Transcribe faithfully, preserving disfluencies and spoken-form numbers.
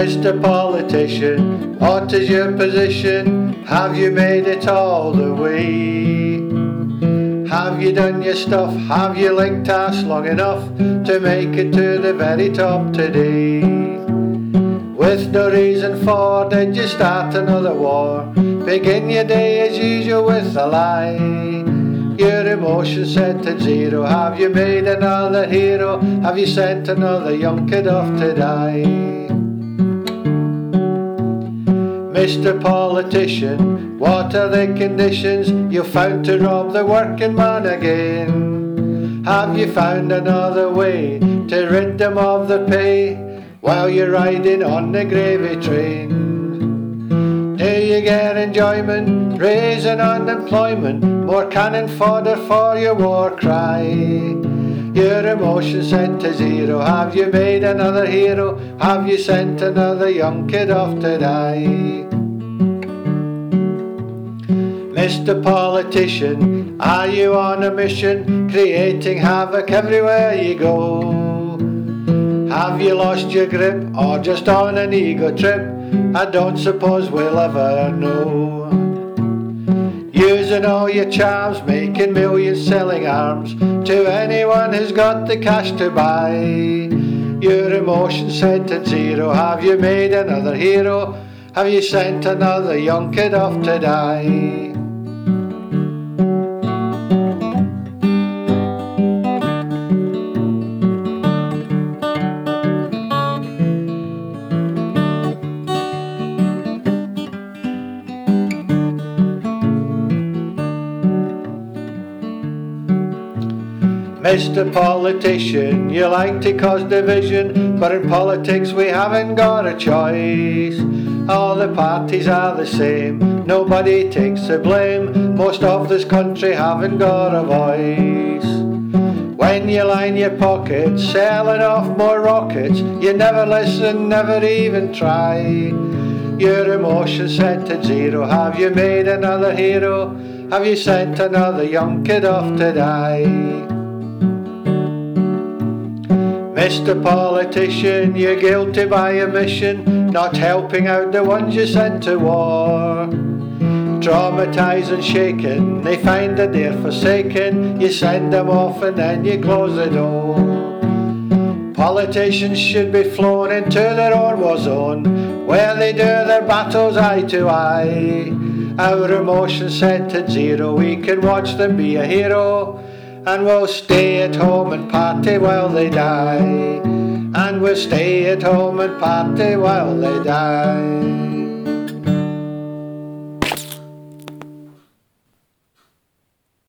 Mister Politician, what is your position? Have you made it all the way? Have you done your stuff? Have you linked us long enough to make it to the very top today? With no reason for, did you start another war? Begin your day as usual with a lie. Your emotions set to zero. Have you made another hero? Have you sent another young kid off to die? Mister Politician, what are the conditions you found to rob the working man again? Have you found another way to rid them of the pay while you're riding on the gravy train? Do you get enjoyment, raising unemployment, more cannon fodder for your war cry? Your emotions set to zero. Have you made another hero? Have you sent another young kid off to die? Mister Politician, are you on a mission, creating havoc everywhere you go? Have you lost your grip, or just on an ego trip? I don't suppose we'll ever know. Using all your charms, making millions, selling arms to anyone who's got the cash to buy. Your emotions set at zero. Have you made another hero? Have you sent another young kid off to die? Mister Politician, you like to cause division, but in politics we haven't got a choice. All the parties are the same, nobody takes the blame. Most of this country haven't got a voice. When you line your pockets, selling off more rockets, you never listen, never even try. Your emotions set at zero. Have you made another hero? Have you sent another young kid off to die? Mister Politician, you're guilty by omission, not helping out the ones you sent to war. Traumatised and shaken, they find that they're forsaken, you send them off and then you close the door. Politicians should be flown into their own war zone, where they do their battles eye to eye. Our emotions set at zero, we can watch them be a hero, and we'll stay at home and party while they die. And we'll stay at home and party while they die.